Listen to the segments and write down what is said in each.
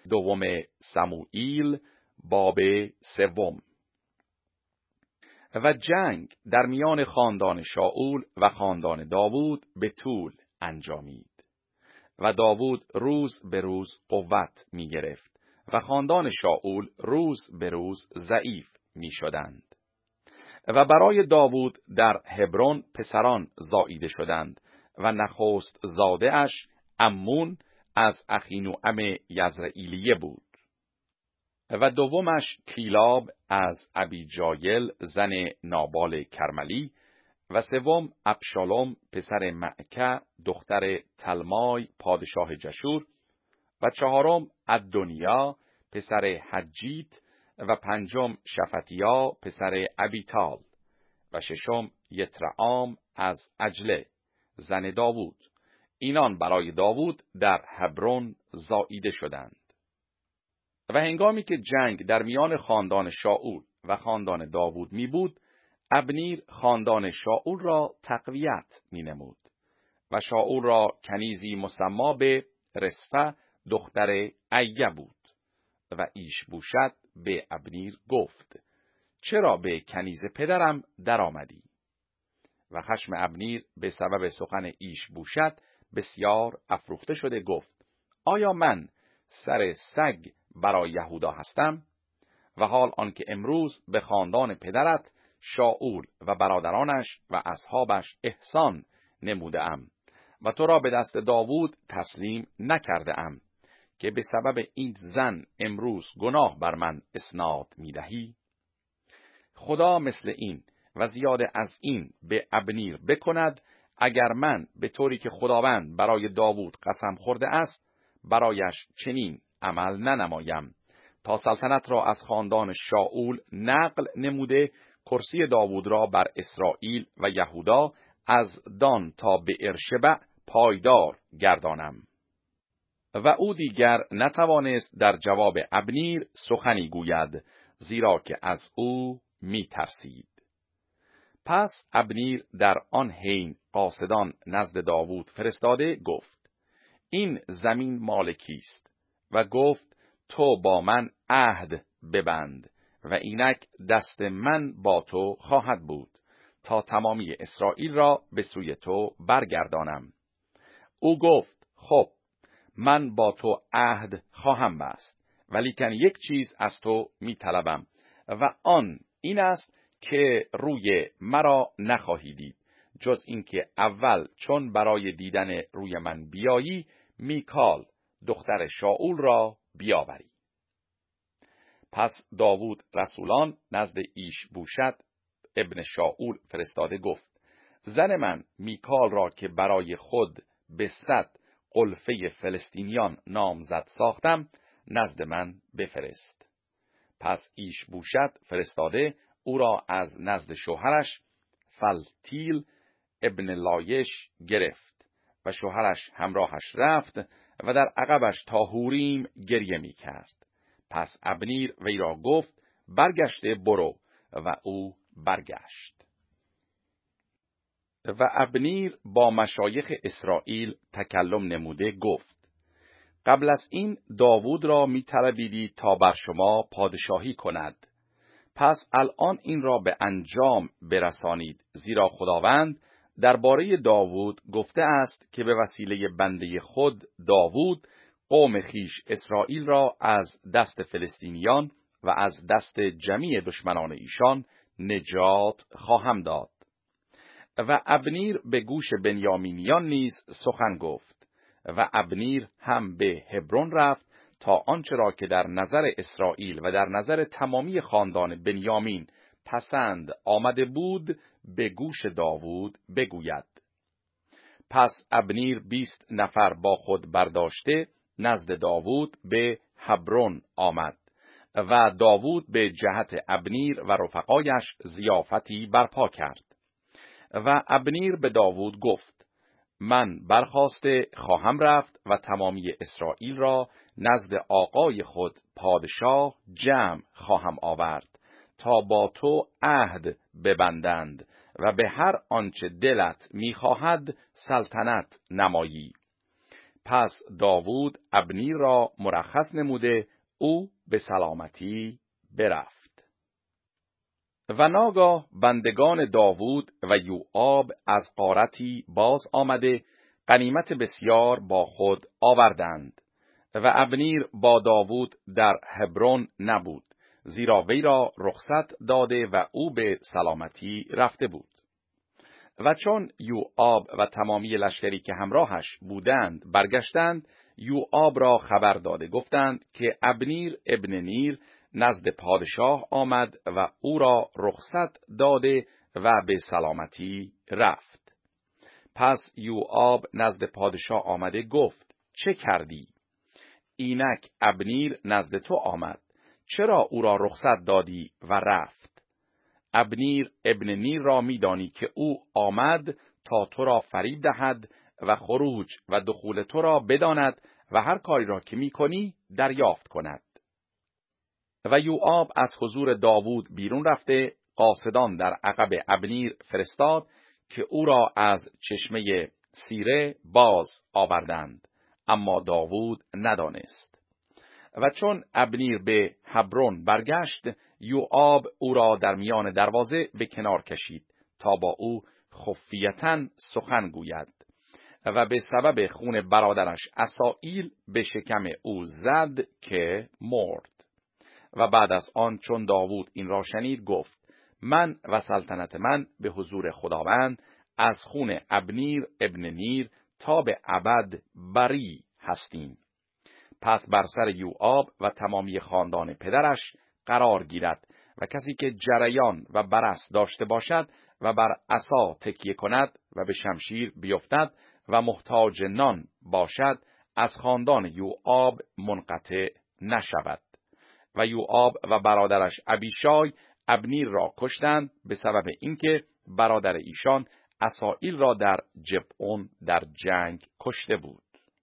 دوم سموئیل باب 3. و جنگ در میان خاندان شاول و خاندان داوود به طول انجامید و داوود روز به روز قوت می گرفت و خاندان شاول روز به روز ضعیف می شدند. و برای داوود در هبرون پسران زاییده شدند و نخست زاده اش امون از اخینوام یزرعیلیه بود و دومش کیلاب از ابیجایل زن نابال کرملی و سوم ابشالوم پسر معکه دختر تلمای پادشاه جشور و چهارم ادونیا پسر حجیت و پنجم شفتیا پسر ابیتال و ششم یترعام از عجله زن داوود. اینان برای داوود در هبرون زاییده شدند. و هنگامی که جنگ در میان خاندان شاول و خاندان داوود می بود، ابنیر خاندان شاول را تقویت می نمود و شاول را کنیزی مسمی به رسفه دختر ایه بود و ایشبوشت به ابنیر گفت چرا به کنیز پدرم در آمدی؟ و خشم ابنیر به سبب سخن ایشبوشت بسیار افروخته شده گفت آیا من سر سگ برای یهودا هستم؟ و حال آنکه امروز به خاندان پدرت شاول و برادرانش و اصحابش احسان نموده ام و تو را به دست داوود تسلیم نکرده ام که به سبب این زن امروز گناه بر من اسناد می دهی؟ خدا مثل این و زیاده از این به ابنیر بکند اگر من به طوری که خداوند برای داوود قسم خورده است برایش چنین عمل ننمایم تا سلطنت را از خاندان شاول نقل نموده کرسی داوود را بر اسرائیل و یهودا از دان تا به ارشبع پایدار گردانم. و او دیگر نتوانست در جواب ابنیر سخنی گوید زیرا که از او می ترسید. پس ابنیر در آن حین قاصدان نزد داوود فرستاده گفت این زمین مال کیست؟ و گفت تو با من عهد ببند و اینک دست من با تو خواهد بود تا تمامی اسرائیل را به سوی تو برگردانم. او گفت خب من با تو عهد خواهم بست ولیکن یک چیز از تو می طلبم و آن این است که روی مرا نخواهی دید جز اینکه اول چون برای دیدن روی من بیایی میکال دختر شاول را بیاوری. پس داوود رسولان نزد ایشبوشت ابن شاول فرستاده گفت زن من میکال را که برای خود به 100 قلفه فلسطینیان نامزد ساختم نزد من بفرست. پس ایشبوشت فرستاده او را از نزد شوهرش فلتیل ابن لایش گرفت و شوهرش همراهش رفت و در عقبش تا هوریم گریه می کرد. پس ابنیر وی را گفت برگشته برو و او برگشت. و ابنیر با مشایخ اسرائیل تکلم نموده گفت قبل از این داوود را می طلبیدید تا بر شما پادشاهی کند. پس الان این را به انجام برسانید زیرا خداوند درباره داوود گفته است که به وسیله بنده خود داوود قوم خیش اسرائیل را از دست فلسطینیان و از دست جمیع دشمنان ایشان نجات خواهم داد. و ابنیر به گوش بنیامینیان نیز سخن گفت و ابنیر هم به هبرون رفت تا آنچه را که در نظر اسرائیل و در نظر تمامی خاندان بنیامین پسند آمده بود به گوش داوود بگوید. پس ابنیر 20 نفر با خود برداشته نزد داوود به هبرون آمد و داوود به جهت ابنیر و رفقایش ضیافتی برپا کرد. و ابنیر به داوود گفت من برخاسته خواهم رفت و تمامی اسرائیل را نزد آقای خود پادشاه جمع خواهم آورد تا با تو عهد ببندند و به هر آنچه دلت میخواهد سلطنت نمایی. پس داوود ابنیر را مرخص نموده، او به سلامتی برفت. و ناگاه بندگان داوود و یوآب از غارتی باز آمده غنیمت بسیار با خود آوردند و ابنیر با داوود در هبرون نبود، زیرا وی را رخصت داده و او به سلامتی رفته بود. و چون یوآب و تمامی لشکری که همراهش بودند برگشتند، یوآب را خبر داده گفتند که ابنیر ابن نیر نزد پادشاه آمد و او را رخصت داده و به سلامتی رفت. پس یوآب نزد پادشاه آمده گفت: چه کردی؟ اینک ابنیر نزد تو آمد، چرا او را رخصت دادی و رفت؟ ابنیر ابن نیر را می‌دانی که او آمد تا تو را فریب دهد و خروج و دخول تو را بداند و هر کاری را که می‌کنی دریافت کند. و یوآب از حضور داوود بیرون رفته قاصدان در عقب ابنیر فرستاد که او را از چشمه سیره باز آوردند، اما داوود ندانست. و چون ابنیر به هبرون برگشت، یوآب او را در میان دروازه به کنار کشید تا با او خفیتاً سخن گوید و به سبب خون برادرش اسائیل به شکم او زد که مرد. و بعد از آن چون داوود این را شنید گفت: من و سلطنت من به حضور خداوند از خون ابنیر ابن نیر تا به ابد بری هستیم. پس بر سر یوآب و تمامی خاندان پدرش قرار گیرد و کسی که جریان و برص داشته باشد و بر عصا تکیه کند و به شمشیر بیفتد و محتاج نان باشد، از خاندان یوآب منقطع نشود. و یوآب و برادرش ابیشای ابنیر را کشتند به سبب اینکه برادر ایشان اسائیل را در جبعون در جنگ کشته بود.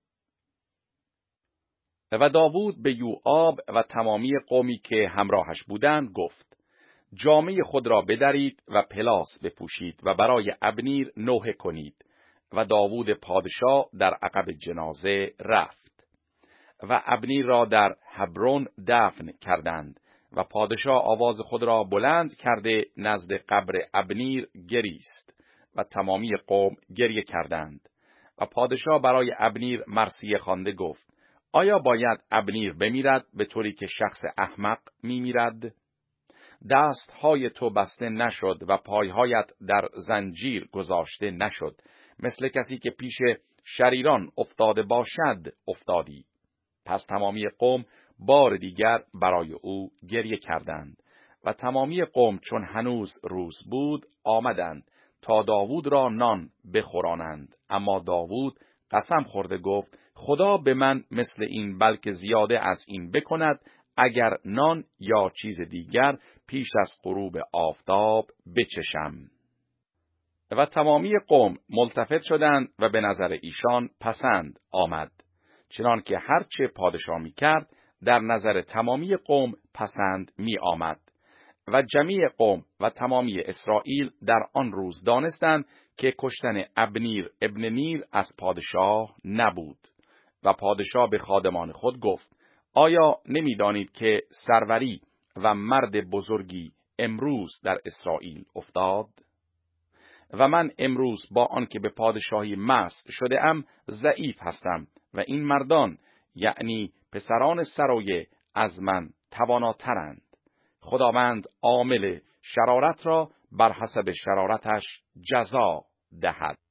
و داوود به یوآب و تمامی قومی که همراهش بودند گفت: جامه خود را بدرید و پلاس بپوشید و برای ابنیر نوحه کنید. و داوود پادشاه در عقب جنازه رفت. و ابنیر را در هبرون دفن کردند و پادشاه آواز خود را بلند کرده نزد قبر ابنیر گریست و تمامی قوم گریه کردند. و پادشاه برای ابنیر مرثیه خوانده گفت: آیا باید ابنیر بمیرد به طوری که شخص احمق میمیرد؟ دستهای تو بسته نشد و پایهایت در زنجیر گذاشته نشد، مثل کسی که پیش شریران افتاده باشد افتادی. پس تمامی قوم بار دیگر برای او گریه کردند. و تمامی قوم چون هنوز روز بود آمدند تا داوود را نان بخورانند. اما داوود قسم خورده گفت: خدا به من مثل این بلکه زیاده از این بکند، اگر نان یا چیز دیگر پیش از غروب آفتاب بچشم. و تمامی قوم ملتفت شدند و به نظر ایشان پسند آمد، چنان که هرچه پادشاه می کرد در نظر تمامی قوم پسند می آمد. و جمیع قوم و تمامی اسرائیل در آن روز دانستند که کشتن ابنیر ابن نیر از پادشاه نبود. و پادشاه به خادمان خود گفت: آیا نمی دانید که سروری و مرد بزرگی امروز در اسرائیل افتاد؟ و من امروز با آنکه به پادشاهی مست شده ام ضعیف هستم و این مردان یعنی پسران سرایه از من تواناترند. خداوند عامل شرارت را بر حسب شرارتش جزا دهد.